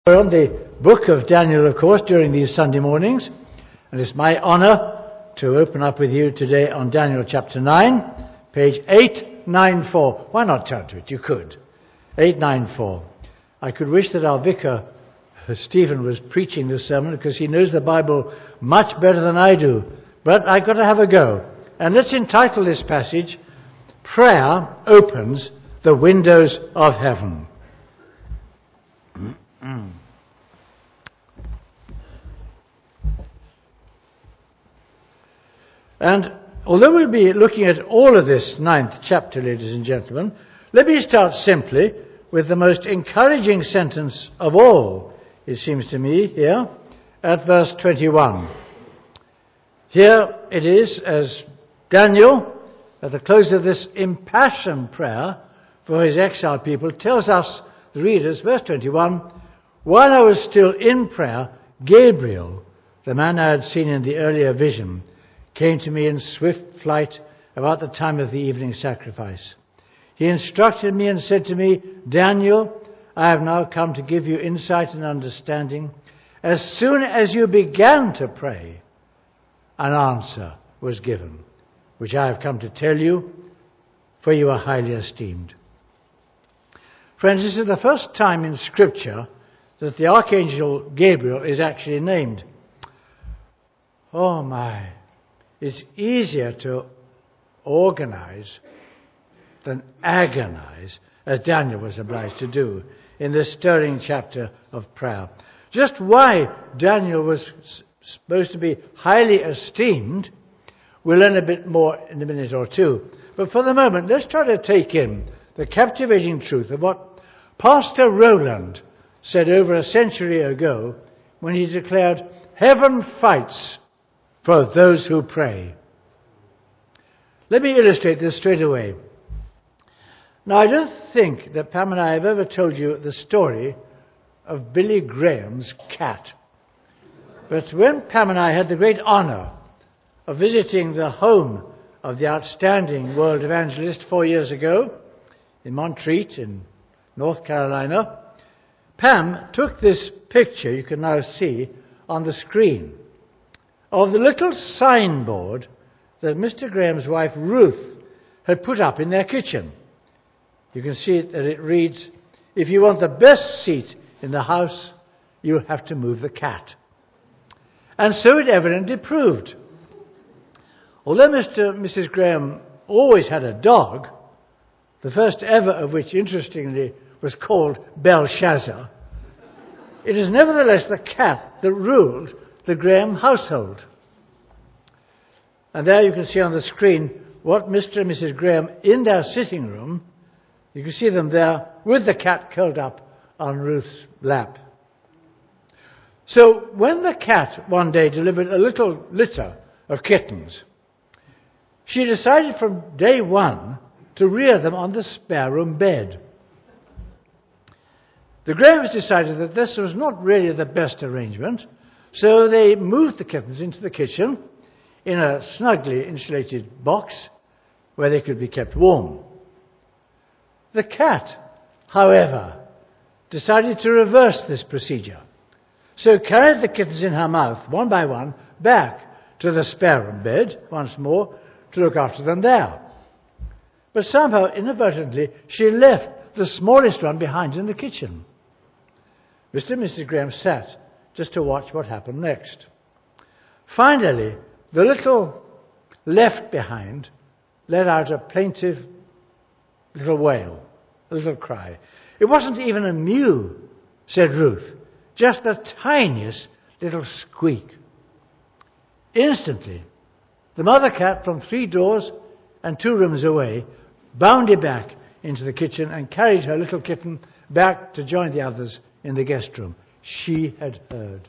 We're on the book of Daniel, of course, during these Sunday mornings, and it's my honour to open up with you today on Daniel chapter 9, page 894. Why not turn to it? You could. 894. I could wish that our vicar, Stephen, was preaching this sermon because he knows the Bible much better than I do, but I've got to have a go. And let's entitle this passage, Prayer Opens the Windows of Heaven. And although we'll be looking at all of this 9th chapter, ladies and gentlemen, let me start simply with the most encouraging sentence of all, it seems to me, here at verse 21. Here it is, as Daniel, at the close of this impassioned prayer for his exiled people, tells us, the readers, verse 21, "While I was still in prayer, Gabriel, the man I had seen in the earlier vision, came to me in swift flight about the time of the evening sacrifice. He instructed me and said to me, 'Daniel, I have now come to give you insight and understanding. As soon as you began to pray, an answer was given, which I have come to tell you, for you are highly esteemed.'" Friends, this is the first time in Scripture that the Archangel Gabriel is actually named. Oh my, it's easier to organize than agonize, as Daniel was obliged to do in this stirring chapter of prayer. Just why Daniel was supposed to be highly esteemed, we'll learn a bit more in a minute or two. But for the moment, let's try to take in the captivating truth of what Pastor Rowland said over a century ago when he declared, "Heaven fights for those who pray." Let me illustrate this straight away. Now, I don't think that Pam and I have ever told you the story of Billy Graham's cat. But when Pam and I had the great honour of visiting the home of the outstanding world evangelist 4 years ago in Montreat in North Carolina, Pam took this picture you can now see on the screen of the little signboard that Mr. Graham's wife Ruth had put up in their kitchen. You can see that it reads, "If you want the best seat in the house, you have to move the cat." And so it evidently proved. Although Mr. and Mrs. Graham always had a dog, the first ever of which, interestingly, was called Belshazzar, it is nevertheless the cat that ruled the Graham household. And there you can see on the screen what Mr. and Mrs. Graham, in their sitting room, you can see them there with the cat curled up on Ruth's lap. So when the cat one day delivered a little litter of kittens, she decided from day one to rear them on the spare room bed. The Grahams decided that this was not really the best arrangement, so they moved the kittens into the kitchen in a snugly insulated box where they could be kept warm. The cat, however, decided to reverse this procedure, so carried the kittens in her mouth, one by one, back to the spare room bed once more to look after them there. But somehow, inadvertently, she left the smallest one behind in the kitchen. Mr. and Mrs. Graham sat just to watch what happened next. Finally, the little left behind let out a plaintive little wail, a little cry. It wasn't even a mew, said Ruth, just the tiniest little squeak. Instantly, the mother cat from 3 doors and 2 rooms away bounded back into the kitchen and carried her little kitten back to join the others in the guest room. She had heard.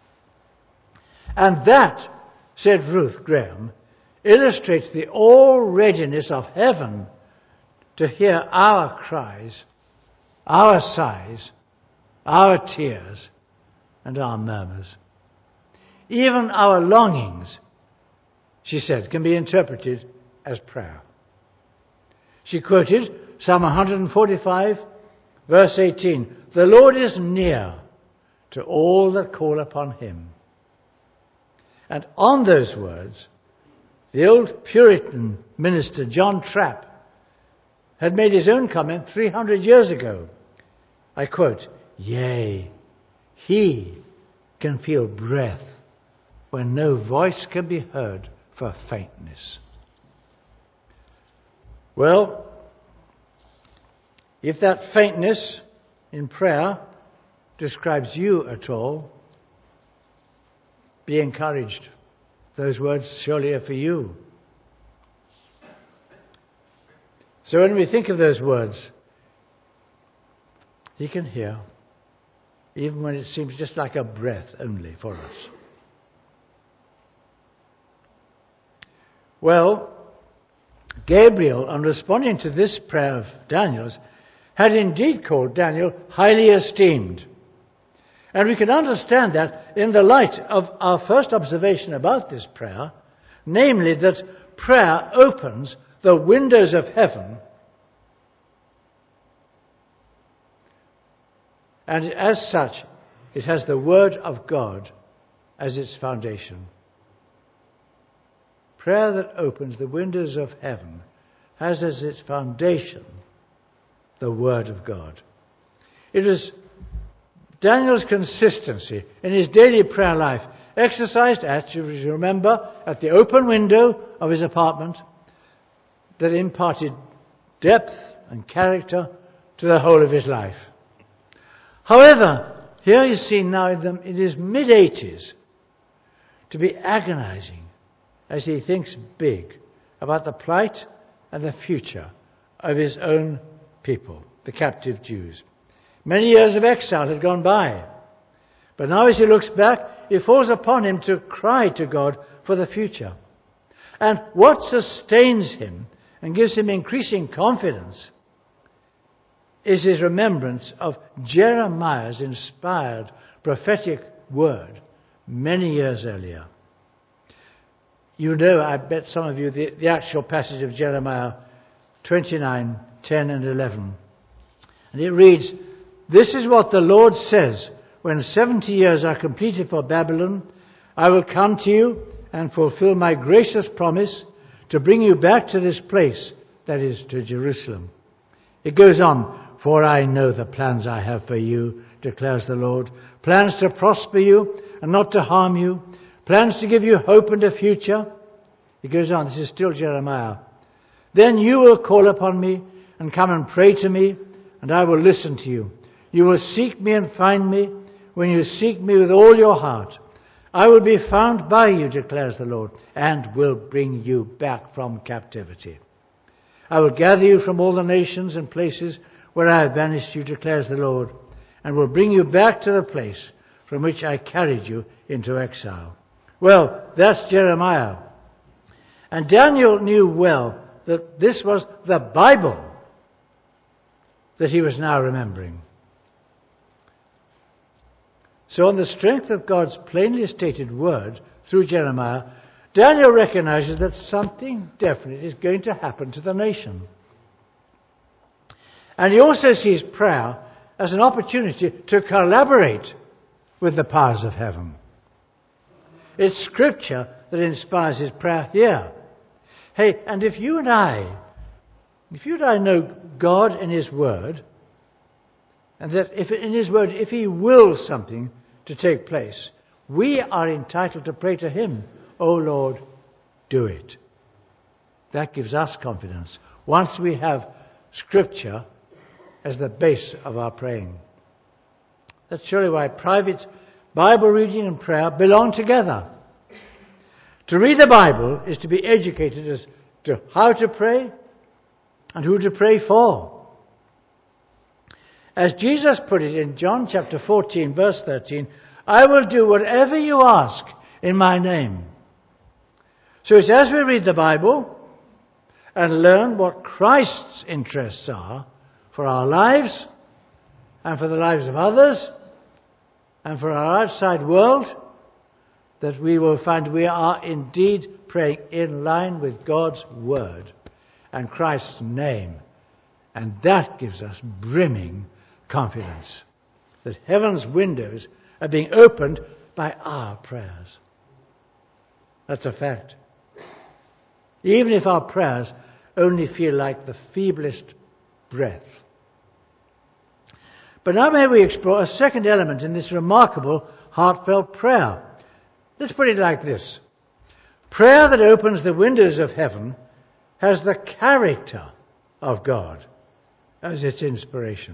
And that, said Ruth Graham, illustrates the all-readiness of heaven to hear our cries, our sighs, our tears, and our murmurs. Even our longings, she said, can be interpreted as prayer. She quoted Psalm 145, verse 18, "The Lord is near to all that call upon him. And on those words, the old Puritan minister John Trapp had made his own comment 300 years ago. I quote, "Yea, he can feel breath when no voice can be heard for faintness." Well, if that faintness in prayer describes you at all, be encouraged. Those words surely are for you. So when we think of those words, he can hear, even when it seems just like a breath only for us. Well, Gabriel, on responding to this prayer of Daniel's, had indeed called Daniel highly esteemed. And we can understand that in the light of our first observation about this prayer, namely that prayer opens the windows of heaven, and as such, it has the Word of God as its foundation. Prayer that opens the windows of heaven has as its foundation the Word of God. It is Daniel's consistency in his daily prayer life, exercised at, you remember, at the open window of his apartment, that imparted depth and character to the whole of his life. However, here he's seen now in his mid-80s to be agonizing as he thinks big about the plight and the future of his own people, the captive Jews. Many years of exile had gone by, but now as he looks back, it falls upon him to cry to God for the future. And what sustains him and gives him increasing confidence is his remembrance of Jeremiah's inspired prophetic word many years earlier. You know, I bet some of you, the actual passage of Jeremiah 29, 10 and 11. And it reads, "This is what the Lord says, when 70 years are completed for Babylon, I will come to you and fulfill my gracious promise to bring you back to this place, that is, to Jerusalem." It goes on, "For I know the plans I have for you, declares the Lord, plans to prosper you and not to harm you, plans to give you hope and a future." It goes on, this is still Jeremiah. "Then you will call upon me and come and pray to me, and I will listen to you. You will seek me and find me when you seek me with all your heart. I will be found by you, declares the Lord, and will bring you back from captivity. I will gather you from all the nations and places where I have banished you, declares the Lord, and will bring you back to the place from which I carried you into exile." Well, that's Jeremiah. And Daniel knew well that this was the Bible that he was now remembering. So on the strength of God's plainly stated word through Jeremiah, Daniel recognizes that something definite is going to happen to the nation. And he also sees prayer as an opportunity to collaborate with the powers of heaven. It's Scripture that inspires his prayer here. Hey, and if you and I know God in His Word, and that if in His Word, if He wills something to take place, we are entitled to pray to Him, "Oh Lord, do it." That gives us confidence once we have Scripture as the base of our praying. That's surely why private Bible reading and prayer belong together. To read the Bible is to be educated as to how to pray and who to pray for. As Jesus put it in John chapter 14, verse 13, "I will do whatever you ask in my name." So it's as we read the Bible and learn what Christ's interests are for our lives and for the lives of others and for our outside world, that we will find we are indeed praying in line with God's Word and Christ's name. And that gives us brimming confidence that heaven's windows are being opened by our prayers. That's a fact. Even if our prayers only feel like the feeblest breath. But now may we explore a second element in this remarkable heartfelt prayer. Let's put it like this. Prayer that opens the windows of heaven has the character of God as its inspiration.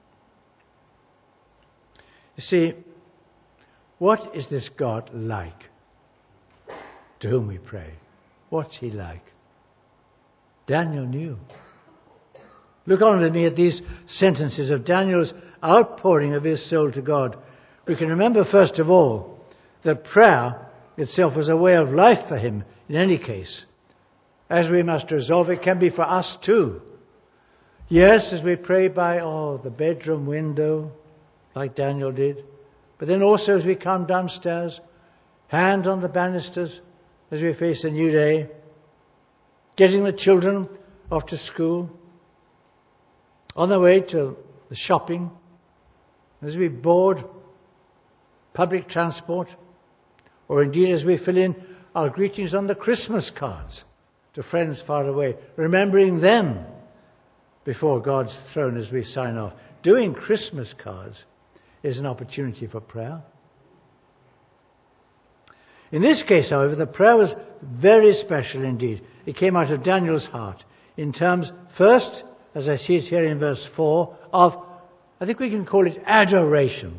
You see, what is this God like to whom we pray? What's he like? Daniel knew. Look on with me at these sentences of Daniel's outpouring of his soul to God. We can remember, first of all, that prayer itself was a way of life for him in any case. As we must resolve, it can be for us too. Yes, as we pray by the bedroom window, like Daniel did, but then also as we come downstairs, hand on the banisters as we face a new day, getting the children off to school, on the way to the shopping, as we board public transport, or indeed as we fill in our greetings on the Christmas cards to friends far away, remembering them before God's throne as we sign off. Doing Christmas cards is an opportunity for prayer. In this case, however, the prayer was very special indeed. It came out of Daniel's heart in terms, first, as I see it here in verse 4, of, I think we can call it adoration.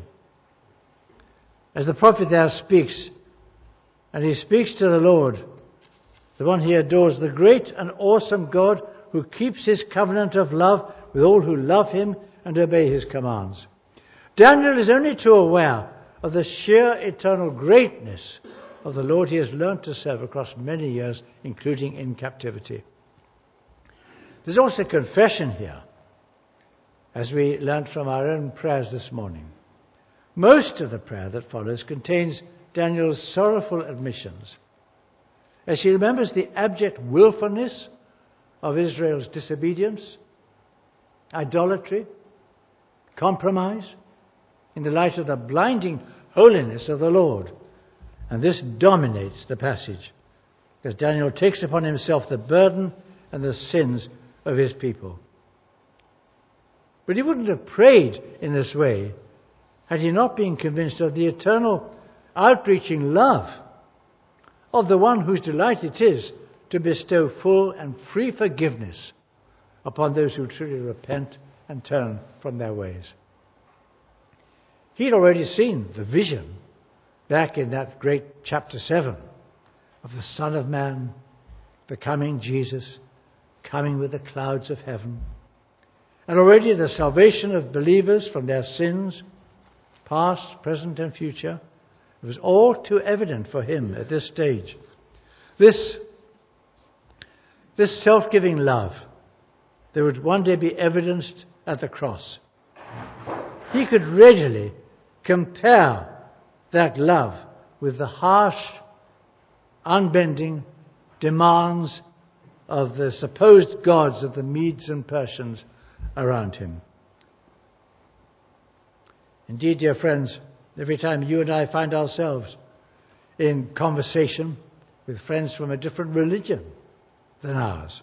As the prophet there speaks, and he speaks to the Lord, the one he adores, the great and awesome God who keeps his covenant of love with all who love him and obey his commands. Daniel is only too aware of the sheer eternal greatness of the Lord he has learned to serve across many years, including in captivity. There's also confession here, as we learnt from our own prayers this morning. Most of the prayer that follows contains Daniel's sorrowful admissions, as he remembers the abject willfulness of Israel's disobedience, idolatry, compromise, in the light of the blinding holiness of the Lord. And this dominates the passage, as Daniel takes upon himself the burden and the sins of his people. But he wouldn't have prayed in this way had he not been convinced of the eternal, outreaching love of the one whose delight it is to bestow full and free forgiveness upon those who truly repent and turn from their ways. He'd already seen the vision back in that great chapter 7 of the Son of Man, the coming Jesus, coming with the clouds of heaven. And already the salvation of believers from their sins, past, present and future, it was all too evident for him at this stage. This self-giving love that would one day be evidenced at the cross. He could readily compare that love with the harsh, unbending demands of the supposed gods of the Medes and Persians around him. Indeed, dear friends, every time you and I find ourselves in conversation with friends from a different religion than ours,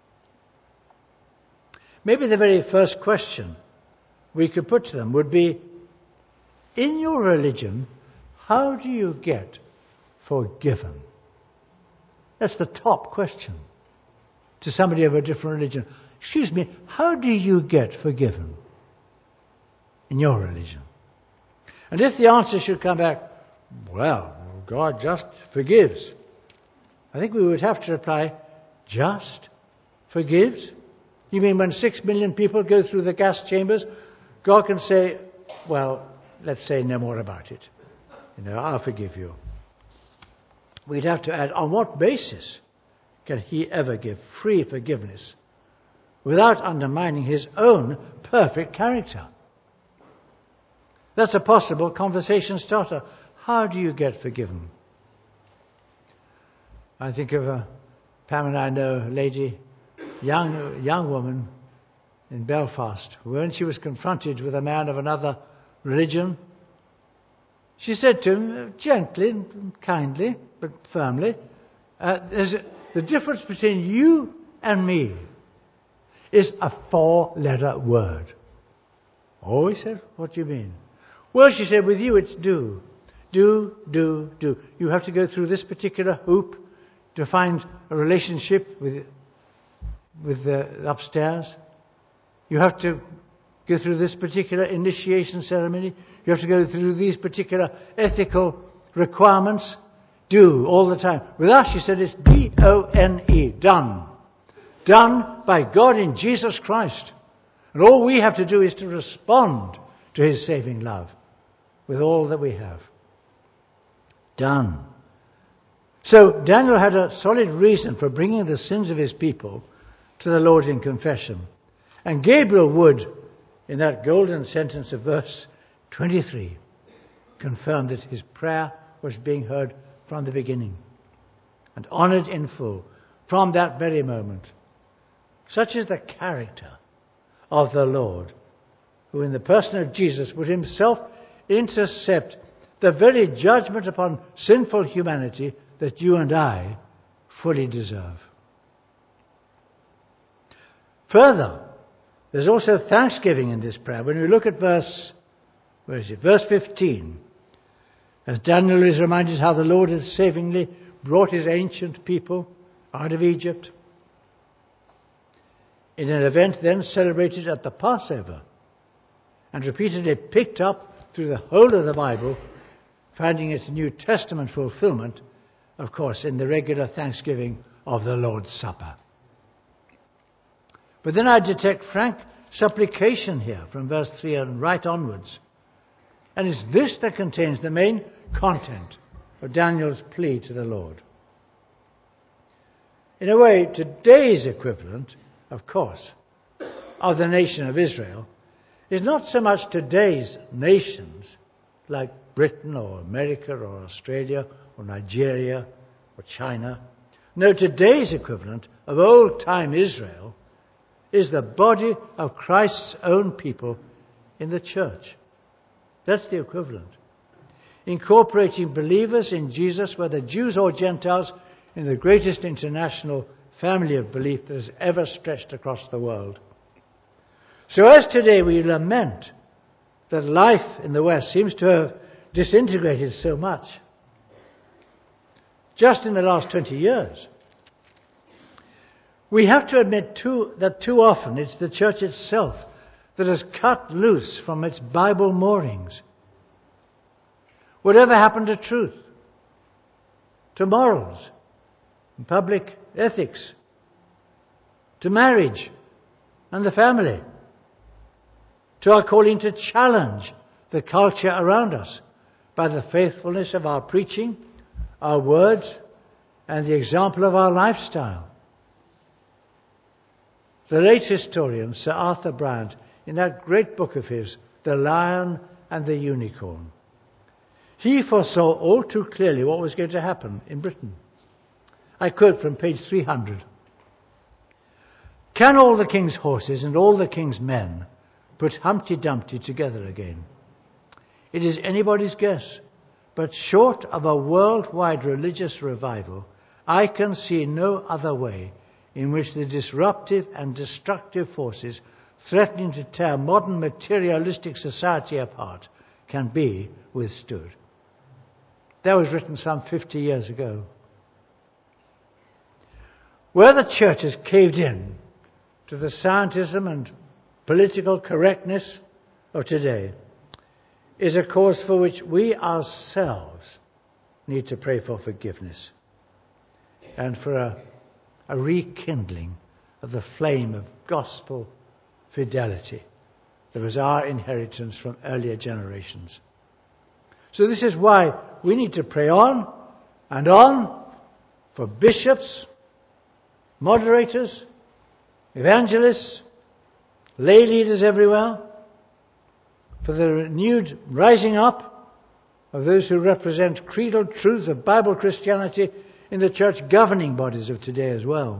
maybe the very first question we could put to them would be, in your religion, how do you get forgiven? That's the top question to somebody of a different religion. Excuse me, how do you get forgiven in your religion? And if the answer should come back, well, God just forgives, I think we would have to reply, just forgives? You mean when 6 million people go through the gas chambers, God can say, well, let's say no more about it. I'll forgive you. We'd have to add, on what basis can he ever give free forgiveness without undermining his own perfect character? That's a possible conversation starter. How do you get forgiven? I think of Pam and I know a lady, young woman in Belfast, when she was confronted with a man of another religion, she said to him, gently and kindly, but firmly, the difference between you and me is a 4-letter word. Oh, he said, what do you mean? Well, she said, with you it's do. Do, do, do. You have to go through this particular hoop to find a relationship with the upstairs. You have to go through this particular initiation ceremony. You have to go through these particular ethical requirements. Do, all the time. With us, she said, it's D-O-N-E, done. Done by God in Jesus Christ. And all we have to do is to respond to His saving love with all that we have. Done. So Daniel had a solid reason for bringing the sins of his people to the Lord in confession. And Gabriel would, in that golden sentence of verse 23, confirm that his prayer was being heard from the beginning and honoured in full from that very moment. Such is the character of the Lord, who in the person of Jesus would himself intercept the very judgment upon sinful humanity that you and I fully deserve. Further, there's also thanksgiving in this prayer. When we look at verse 15, as Daniel is reminded how the Lord has savingly brought his ancient people out of Egypt, in an event then celebrated at the Passover and repeatedly picked up through the whole of the Bible, finding its New Testament fulfillment, of course, in the regular thanksgiving of the Lord's Supper. But then I detect frank supplication here from verse 3 and right onwards. And it's this that contains the main content of Daniel's plea to the Lord. In a way, today's equivalent, of course, of the nation of Israel is not so much today's nations like Britain or America or Australia or Nigeria or China. No, today's equivalent of old-time Israel is the body of Christ's own people in the church. That's the equivalent. Incorporating believers in Jesus, whether Jews or Gentiles, in the greatest international family of belief that has ever stretched across the world. So as today we lament that life in the West seems to have disintegrated so much, just in the last 20 years, we have to admit that too often it's the church itself that has cut loose from its Bible moorings. Whatever happened to truth, to morals, and public ethics, to marriage and the family, to our calling to challenge the culture around us by the faithfulness of our preaching, our words, and the example of our lifestyle. The late historian Sir Arthur Bryant, in that great book of his, The Lion and the Unicorn, he foresaw all too clearly what was going to happen in Britain. I quote from page 300. Can all the king's horses and all the king's men put Humpty Dumpty together again? It is anybody's guess, but short of a worldwide religious revival, I can see no other way in which the disruptive and destructive forces threatening to tear modern materialistic society apart can be withstood. That was written some 50 years ago. Where the church has caved in to the scientism and political correctness of today is a cause for which we ourselves need to pray for forgiveness and for a rekindling of the flame of gospel fidelity that was our inheritance from earlier generations. So this is why we need to pray on and on for bishops, moderators, evangelists, lay leaders everywhere, for the renewed rising up of those who represent creedal truths of Bible Christianity in the church governing bodies of today as well.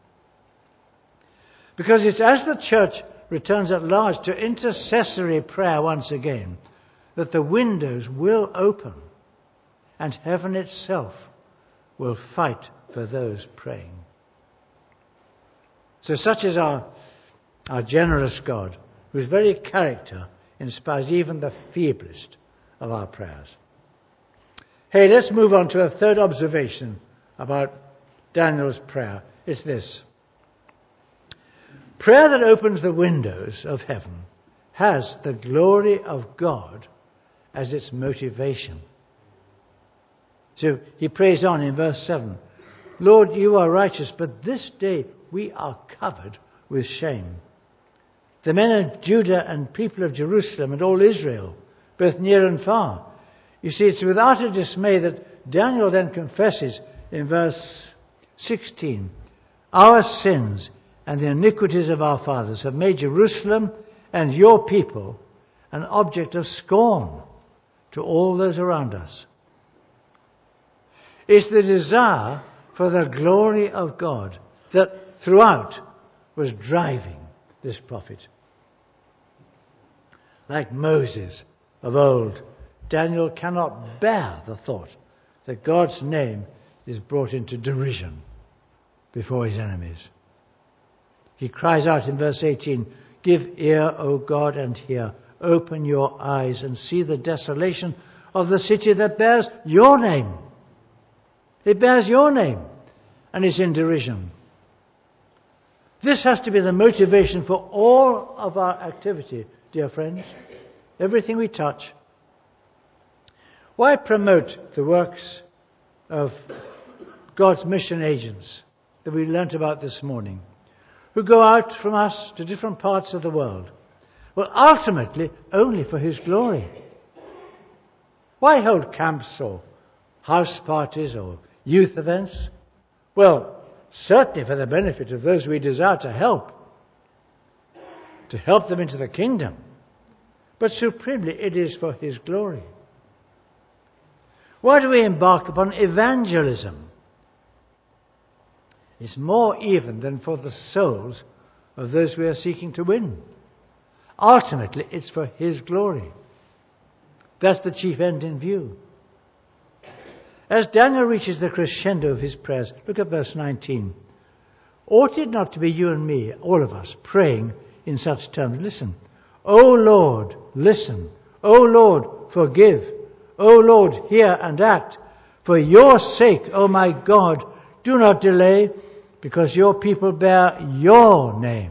Because it's as the church returns at large to intercessory prayer once again that the windows will open and heaven itself will fight for those praying. So such is our generous God, whose very character inspires even the feeblest of our prayers. Hey, let's move on to a third observation about Daniel's prayer. It's this. Prayer that opens the windows of heaven has the glory of God as its motivation. So he prays on in verse 7. Lord, you are righteous, but this day we are covered with shame. The men of Judah and people of Jerusalem and all Israel, both near and far. You see, it's with utter dismay that Daniel then confesses in verse 16, our sins and the iniquities of our fathers have made Jerusalem and your people an object of scorn to all those around us. It's the desire for the glory of God that throughout was driving this prophet. Like Moses of old, Daniel cannot bear the thought that God's name is brought into derision before his enemies. He cries out in verse 18, give ear, O God, and hear. Open your eyes and see the desolation of the city that bears your name. It bears your name and is in derision. This has to be the motivation for all of our activity, dear friends. Everything we touch. Why promote the works of God's mission agents that we learnt about this morning, who go out from us to different parts of the world? Well, ultimately, only for His glory. Why hold camps or house parties or youth events? Well, certainly for the benefit of those we desire to help them into the kingdom. But supremely, it is for His glory. Why do we embark upon evangelism? It's more even than for the souls of those we are seeking to win. Ultimately, it's for His glory. That's the chief end in view. As Daniel reaches the crescendo of his prayers, look at verse 19. Ought it not to be you and me, all of us, praying in such terms? Listen. O Lord, listen. O Lord, forgive. O Lord, hear and act. For your sake, O my God, do not delay, because your people bear your name.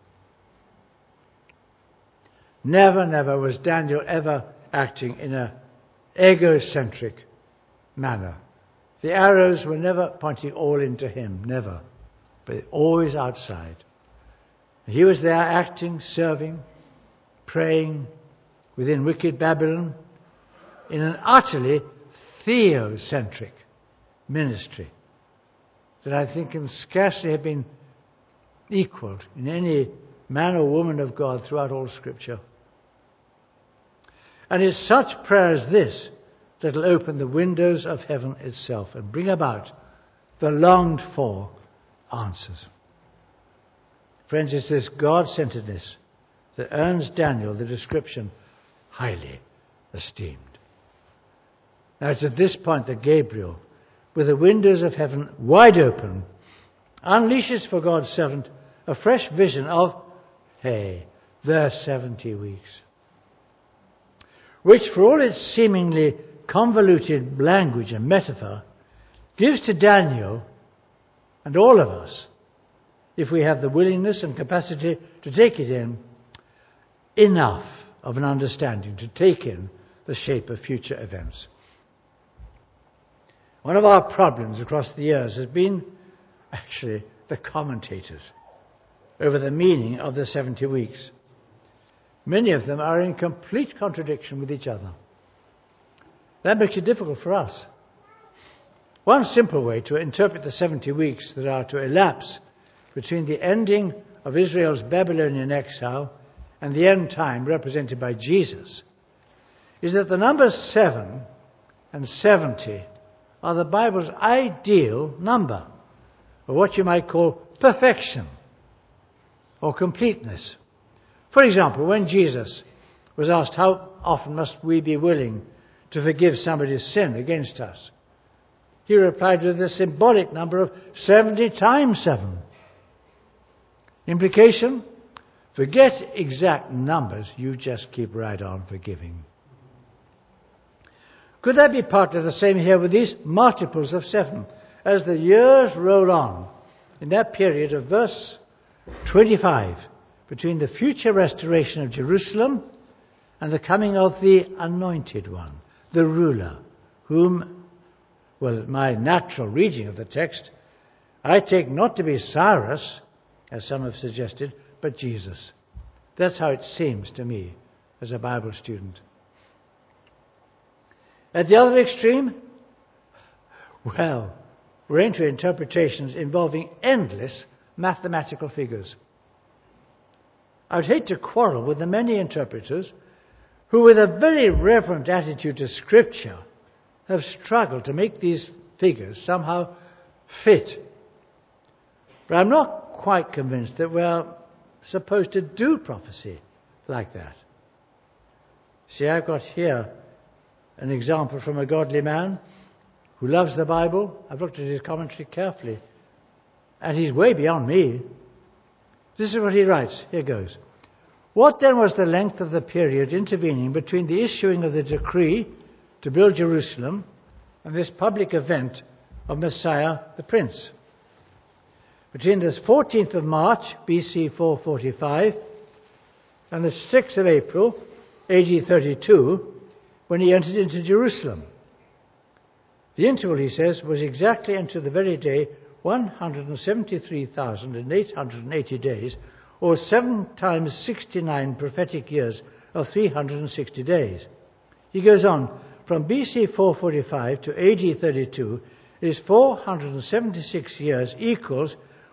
Never, never was Daniel ever acting in an egocentric manner. The arrows were never pointing all into him, never, but always outside. He was there acting, serving, praying within wicked Babylon in an utterly theocentric ministry that I think can scarcely have been equaled in any man or woman of God throughout all Scripture. And it's such prayer as this that will open the windows of heaven itself and bring about the longed for answers. Friends, it's this God-centeredness that earns Daniel the description highly esteemed. Now it's at this point that Gabriel, with the windows of heaven wide open, unleashes for God's servant a fresh vision of, the 70 weeks. Which, for all its seemingly convoluted language and metaphor, gives to Daniel and all of us, if we have the willingness and capacity to take it in, enough of an understanding to take in the shape of future events. One of our problems across the years has been actually the commentators over the meaning of the 70 weeks. Many of them are in complete contradiction with each other. That makes it difficult for us. One simple way to interpret the 70 weeks that are to elapse between the ending of Israel's Babylonian exile and the end time represented by Jesus is that the numbers 7 and 70 are the Bible's ideal number, or what you might call perfection or completeness. For example, when Jesus was asked, how often must we be willing to forgive somebody's sin against us? He replied with the symbolic number of 70 times 7. Implication? Forget exact numbers, you just keep right on forgiving. Could that be partly the same here with these multiples of 7? As the years roll on, in that period of verse 25, between the future restoration of Jerusalem and the coming of the Anointed One, the ruler, whom, well, my natural reading of the text, I take not to be Cyrus, as some have suggested, but Jesus. That's how it seems to me as a Bible student. At the other extreme, well, we're into interpretations involving endless mathematical figures. I would hate to quarrel with the many interpreters who, with a very reverent attitude to Scripture, have struggled to make these figures somehow fit. But I'm not quite convinced that we're supposed to do prophecy like that. See, I've got here an example from a godly man who loves the Bible. I've looked at his commentary carefully, and he's way beyond me. This is what he writes. Here goes. What then was the length of the period intervening between the issuing of the decree to build Jerusalem and this public event of Messiah the Prince? Between the 14th of March, BC 445, and the 6th of April, AD 32, when he entered into Jerusalem. The interval, he says, was exactly unto the very day 173,880 days, or 7 times 69 prophetic years of 360 days. He goes on, from BC 445 to AD 32 is 476 years equals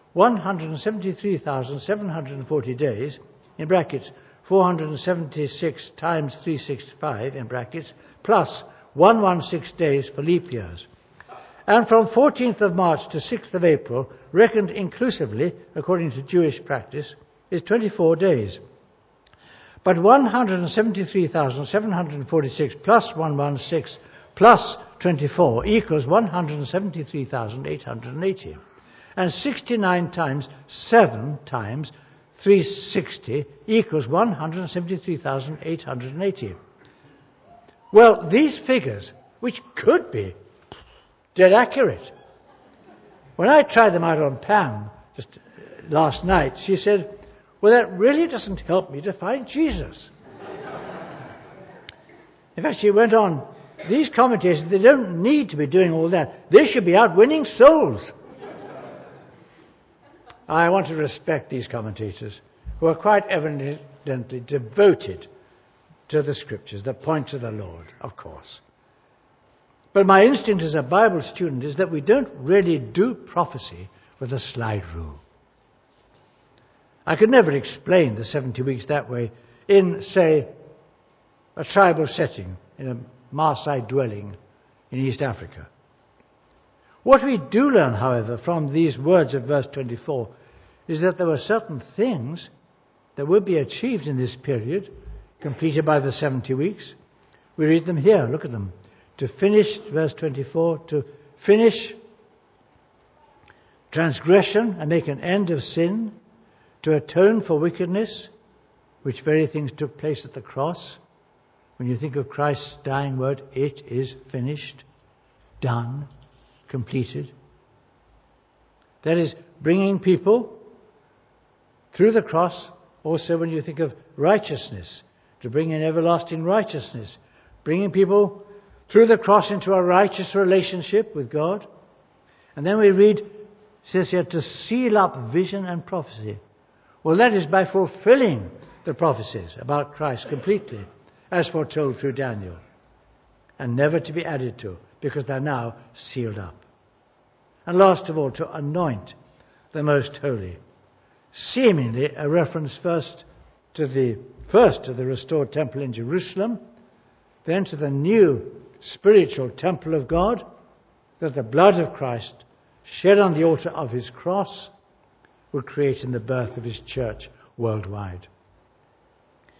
173,740 days, in brackets, 476 times 365, in brackets, plus 116 days for leap years. And from 14th of March to 6th of April, reckoned inclusively, according to Jewish practice, is 24 days. But 173,746 plus 116 plus 24 equals 173,880. And 69 times 7 times 360 equals 173,880. Well, these figures, which could be dead accurate. When I tried them out on Pam just last night, she said, well, that really doesn't help me to find Jesus. In fact, she went on, these commentators, they don't need to be doing all that. They should be out winning souls. I want to respect these commentators who are quite evidently devoted to the Scriptures that point to the Lord, of course. But my instinct as a Bible student is that we don't really do prophecy with a slide rule. I could never explain the 70 weeks that way in, say, a tribal setting, in a Maasai dwelling in East Africa. What we do learn, however, from these words of verse 24 is that there were certain things that would be achieved in this period, completed by the 70 weeks. We read them here, look at them. To finish, verse 24, to finish transgression and make an end of sin, to atone for wickedness, which very things took place at the cross. When you think of Christ's dying word, it is finished, done, completed. That is, bringing people through the cross. Also, when you think of righteousness, to bring in everlasting righteousness, bringing people through the cross into a righteous relationship with God. And then we read, it says here, to seal up vision and prophecy. Well, that is by fulfilling the prophecies about Christ completely, as foretold through Daniel, and never to be added to, because they're now sealed up. And last of all, to anoint the most holy. Seemingly a reference first to the restored temple in Jerusalem, then to the new spiritual temple of God, that the blood of Christ shed on the altar of his cross would create in the birth of his church worldwide.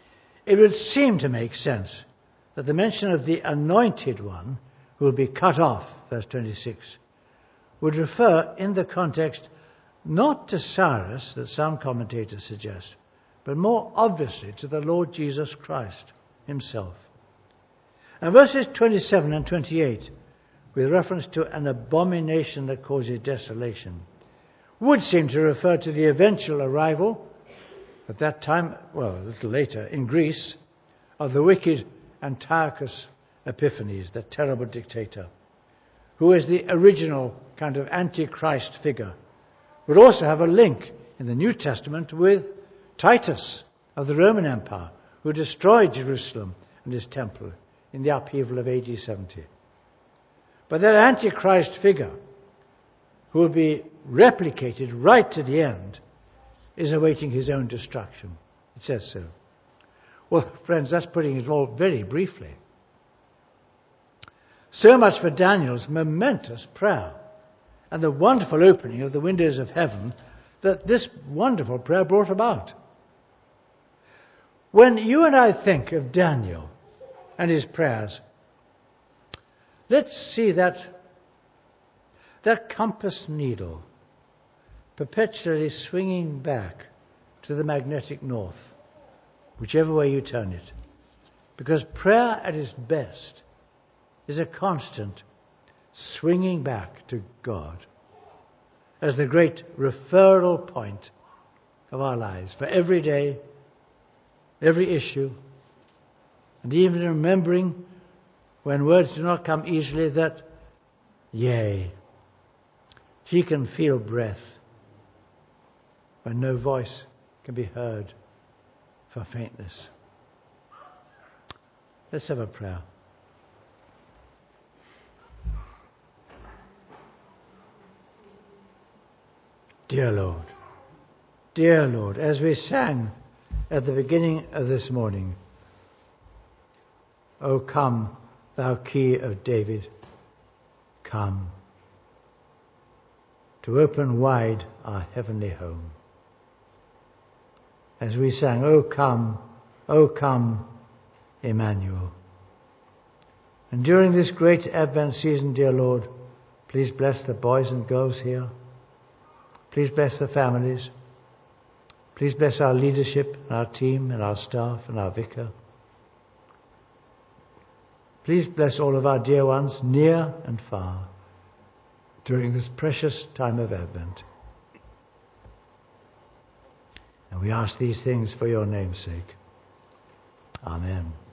it would seem to make sense that the mention of the anointed one who will be cut off, verse 26, would refer in the context not to Cyrus, that some commentators suggest, but more obviously to the Lord Jesus Christ himself. And verses 27 and 28, with reference to an abomination that causes desolation, would seem to refer to the eventual arrival, at that time, well, a little later, in Greece, of the wicked Antiochus Epiphanes, the terrible dictator, who is the original kind of antichrist figure, would also have a link in the New Testament with Titus of the Roman Empire, who destroyed Jerusalem and his temple in the upheaval of AD 70. But that antichrist figure, who will be replicated right to the end, is awaiting his own destruction. It says so. Well, friends, that's putting it all very briefly. So much for Daniel's momentous prayer and the wonderful opening of the windows of heaven that this wonderful prayer brought about. When you and I think of Daniel and his prayers, let's see that compass needle perpetually swinging back to the magnetic north, whichever way you turn it. Because prayer at its best is a constant swinging back to God as the great referral point of our lives for every day, every issue, and even remembering when words do not come easily that, yea, he can feel breath when no voice can be heard for faintness. Let's have a prayer. Dear Lord, as we sang at the beginning of this morning, O come, thou key of David, come, to open wide our heavenly home. As we sang, O come, Emmanuel. And during this great Advent season, dear Lord, please bless the boys and girls here. Please bless the families. Please bless our leadership, our team, and our staff, and our vicar. Please bless all of our dear ones, near and far, during this precious time of Advent. And we ask these things for your name's sake. Amen.